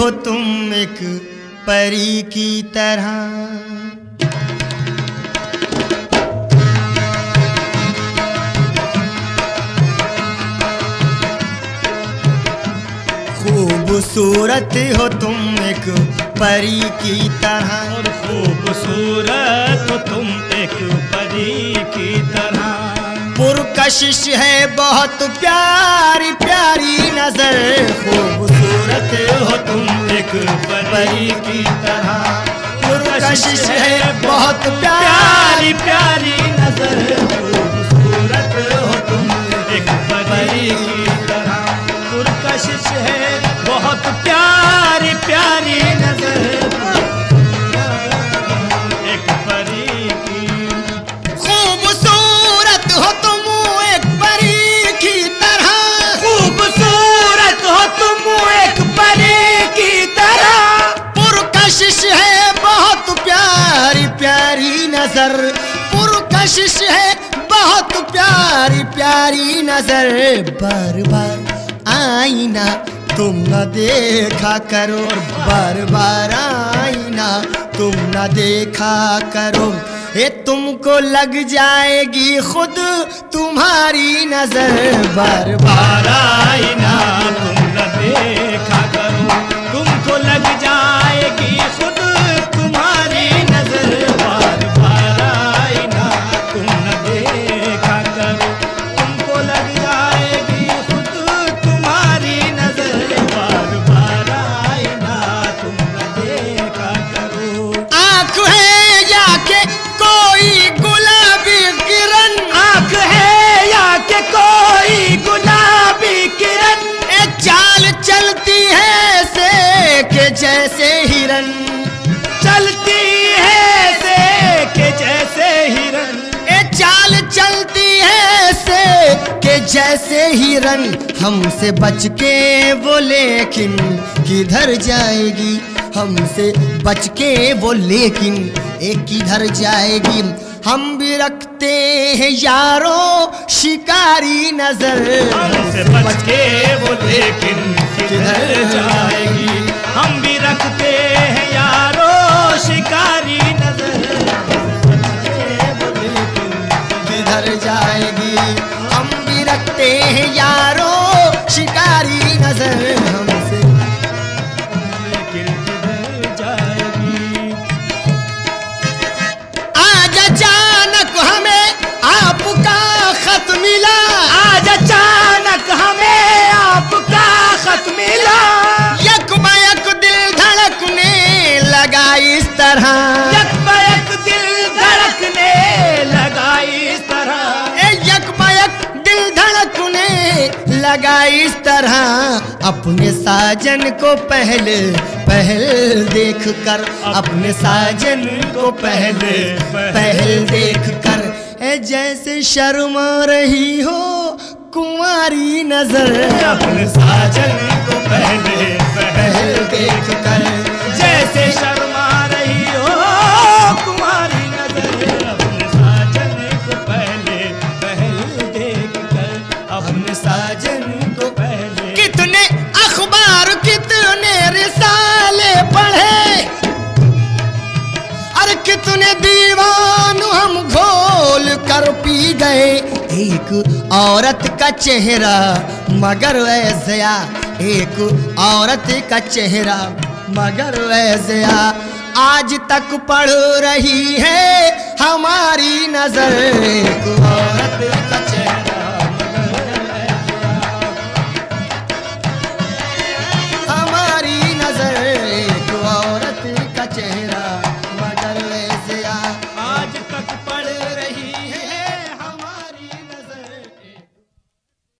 हो तुम एक परी की तरह। खूबसूरत हो तुम एक परी की तरह, और खूबसूरत हो तुम एक परी की तरह। पुरकशिश है बहुत प्यारी प्यारी नजर, खूबसूरत हो तुम एक परी की तरह। पुरकशिश है बहुत प्यारी प्यारी नजर, खूबसूरत हो तुम एक परी की तरह। पुरकशिश है बहुत प्यारी प्यारी नजर, एक परी की। खूबसूरत हो तुम एक परी की तरह, खूबसूरत हो तुम एक परी की तरह। पुरकशिश है बहुत प्यारी प्यारी नजर, पुरकशिश है बहुत प्यारी प्यारी नजर। बार बार आईना तुम न देखा करो, बार बार आईना तुम न देखा करो। ये तुमको लग जाएगी खुद तुम्हारी नजर, बार बार आईना तुम न देखा करो, तुमको लग जाएगी खुद तुम्हारी नजर। बार बार आईना तुम न देखा करो, तुमको लग जाएगी खुद तुम्हारी नजर। बार बार आईना तुम न देखा करो। आँख है या के कोई गुलाबी किरण, आँख है या के कोई गुलाबी किरण। एक चाल चलती है से के जैसे हिरन, चलती है से के जैसे हिरन। एक चाल चलती है से के जैसे हिरन। हमसे बच के वो लेकिन किधर जाएगी, हमसे बच के वो लेकिन एक किधर जाएगी। हम भी रखते हैं यारों शिकारी नजर, हमसे बच के वो लेकिन किधर जाएगी। हम भी रखते हैं यारों शिकारी नजर, किधर जाएगी। हम भी रखते हैं यारों शिकारी नजर, हमसे लेकिन किधर जाएगी। आज अचानक हमें आपका खत मिला, आज अचानक हमें आपका खत मिला। यकमयक दिल धड़कने लगा इस तरह, यकमयक दिल धड़कने लगा इस तरह। यकमयक दिल धड़कने लगा इस तरह। अपने साजन को पहले पहल देख कर, अपने साजन को पहले पहल देख कर। जैसे शर्मा रही हो कुंवारी नजर, अपने साजन को पहले पहल देख कर। जैसे शर्मा रही हो कुमारी नजर। अपने साजन को पहले पहल देख कर, अपने साजन को पहले। कितने अखबार कितने रिसाले पढ़े, अरे कितने दीवान हम घोल कर पी गए। एक औरत का चेहरा मगर ऐसा, एक औरत का चेहरा मगर ऐसा आज तक पढ़ रही है हमारी नजर। एक औरत का चेहरा हमारी नजर, एक औरत का चेहरा